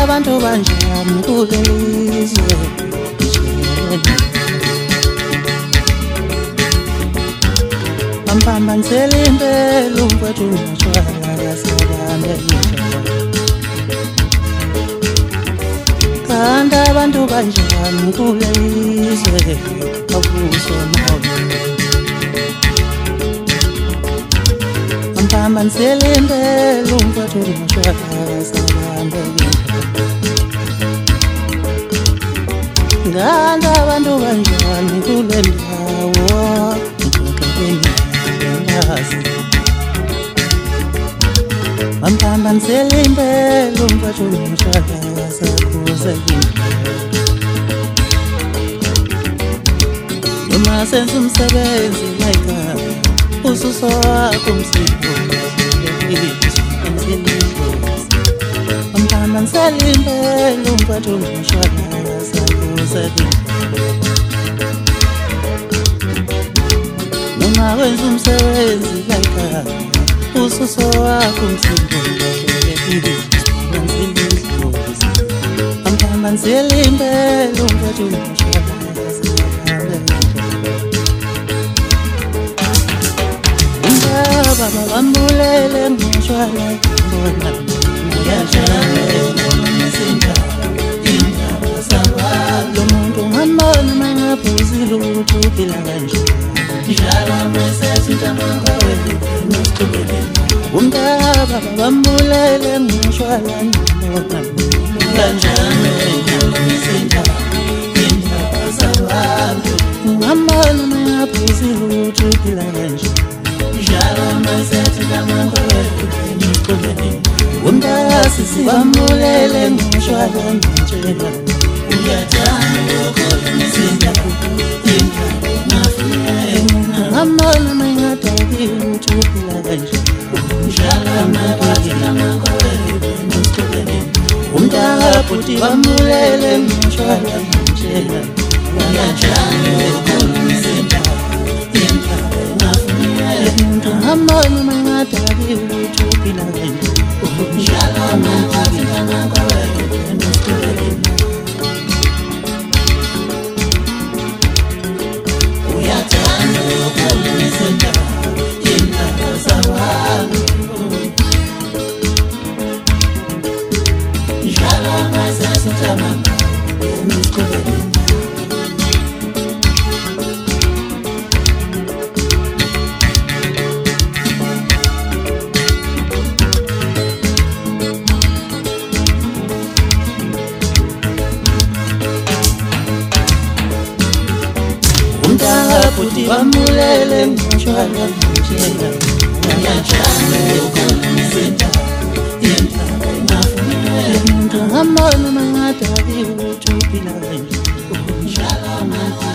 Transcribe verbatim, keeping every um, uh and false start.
abantu banjani kulelizwe Ampambanisela impela umfowethu unoshwala kasebambelile Kanti abantu banjani kulelizwe akusonabo Ampambanisela impela umfowethu unoshwala kasebambelile Kanti abantu banjani kule ndawo Ampambanisela impela umfowethu unoshwala sakhuzekile Noma senza umsebenzi layikhaya ususo wakho umsipho Ampambanisela impela umfowethu unoshwala sakhuzekile Noma wenza umsebenzi layikhaya ususo wakho umsipho Ampambanisela impela umfowethu unoshwala Baba bambulele ngoshwala bona uyajana unosinda indaba sabalo muntu ngamona mangaphuzile ukuthi uphila kanje njalo mesethi ntamakawe nokuqhubeka umntaba bambulele ngoshwala bona uyajana unosinda indaba sabalo ngamona mangaphuzile ukuthi uphila kanje Umdasi sibambulele ngoshwala njena Uyajana ukhulumisinda Indaba nafuna Ngamona mengadaki ukuthi uphila kanje Njalo mabathi namakwe Umdabhuti bambulele ngoshwala njena Uyajana ukhulumisinda Indaba nafuna Ngamona mengadaki ukuthi uphila kanje Njalo mabathi namakwe Uyajana ukhulumisinda Indaba sabalo Njalo mabathi namakwe Umdabhuti bambulele ngoshwala njena Uyajana ukhulumisinda Indaba nafuna Umuntu ngamona mangadaki ukuthi uphila kanje Njalo mabathi